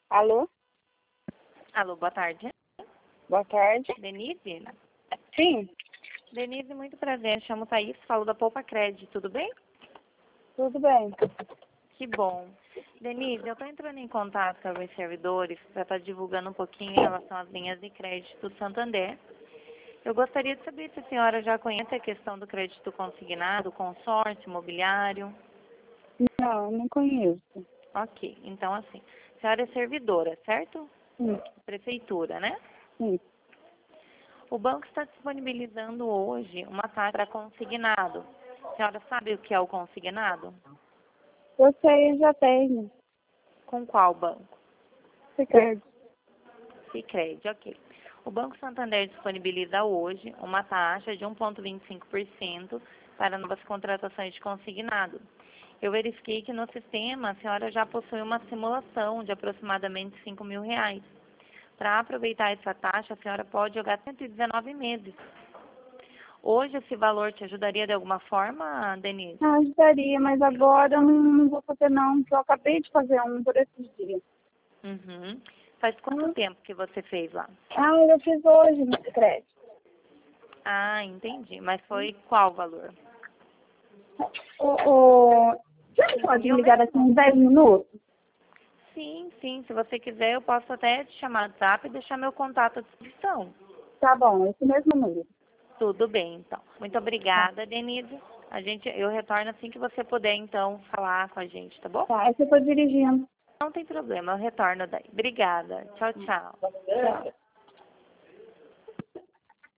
Alô? Alô, boa tarde. Boa tarde. Denise? Sim, Denise, muito prazer. Chamo Thaís, falo da Poupa Cred, tudo bem? tudo bem. Que bom. Denise, eu estou entrando em contato com alguns servidores para estar divulgando um pouquinho em relação às linhas de crédito do Santander. Eu gostaria de saber se a senhora já conhece a questão do crédito consignado, consórcio, imobiliário. Não, não conheço. Ok, então assim, a senhora é servidora, certo? Sim, Prefeitura, né? sim. O banco está disponibilizando hoje uma taxa para consignado. A senhora sabe o que é o consignado? Eu sei, eu já tenho. Com qual banco? Sicredi. Sicredi, ok. O Banco Santander disponibiliza hoje uma taxa de 1,25% para novas contratações de consignado. Eu verifiquei que no sistema a senhora já possui uma simulação de aproximadamente R$ 5.000. Para aproveitar essa taxa, a senhora pode jogar 119 meses. Hoje esse valor te ajudaria de alguma forma, Denise? Ah, ajudaria, mas agora eu não vou fazer não, porque eu acabei de fazer um por esses dias. Uhum. Faz quanto tempo que você fez lá? Ah, eu fiz hoje no Sicredi. Ah, entendi. Mas foi qual valor? Você não 5 pode me mil ligar daqui mesmo? uns 10 minutos? Sim, sim. Se você quiser, eu posso até te chamar no WhatsApp e deixar meu contato à disposição. Tá bom, esse mesmo número. Tudo bem, então. Muito obrigada, Denise. Eu retorno assim que você puder, então, falar com a gente, tá bom? Tá, esse eu tô dirigindo. Não tem problema, eu retorno daí. Obrigada. Tchau, tchau. Tchau.